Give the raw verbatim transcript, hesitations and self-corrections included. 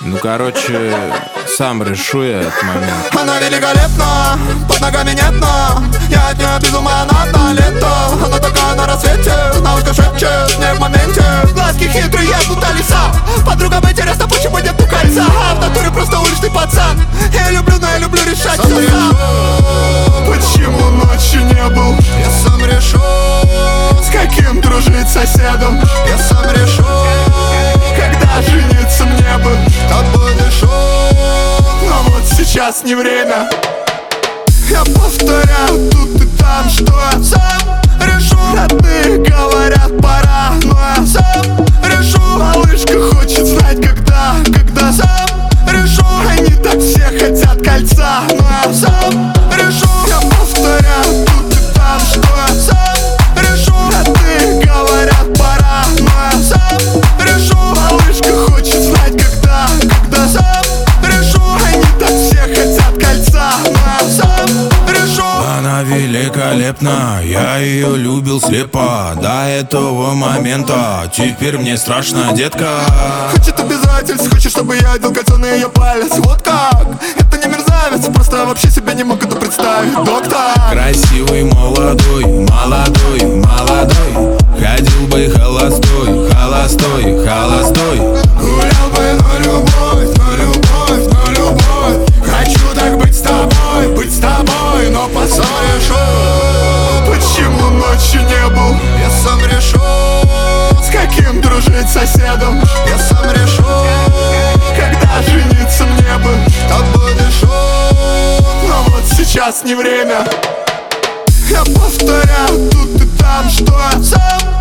Ну, короче, сам решу я этот момент. Она великолепна, под ногами нет дна. Я от нее без ума, она одна лето. Она такая на рассвете, на ушко шепчет мне в моменте. Глазки хитрые, будто лиса. Подругам интересно, почему нету кольца. А в натуре просто уличный пацан. Я люблю, но я люблю решать все сам. Почему ночью не был? Я сам решу. С каким дружить соседом? Я сам решу. Когда жениться мне бы, тобой дышу. Но вот сейчас не время. Я повторяю тут и там, что я сам решу. Родные говорят пора, но я сам решу. Малышка хочет знать когда, когда сам решу. Они так все хотят кольца, но я сам решу. Я повторяю тут и там, что я сам решу. Родные говорят пора, но я сам решу. Малышка хочет знать когда, когда сам решу. Они так все хотят кольца, но я сам решу. Она великолепна, я ее любил слепо до этого момента. Теперь мне страшно, детка. Хочет обязательств, хочет, чтобы я одел кольцо на ее палец. Вот как, это не мерзавец, просто вообще себе не мог это представить. Доктор Красивый, молодой, молодой, молодой. Ходил бы холостой, холостой, холостой. гулял бы, но любовь, но любовь, но любовь. Хочу так быть с тобой, быть с тобой, но поссоришь. Почему ночью не был? Я сам решу. С каким дружить соседом? Я сам решу. Когда жениться мне бы, тобой дышу. Но вот сейчас не время. Я повторяю тут и там, что я сам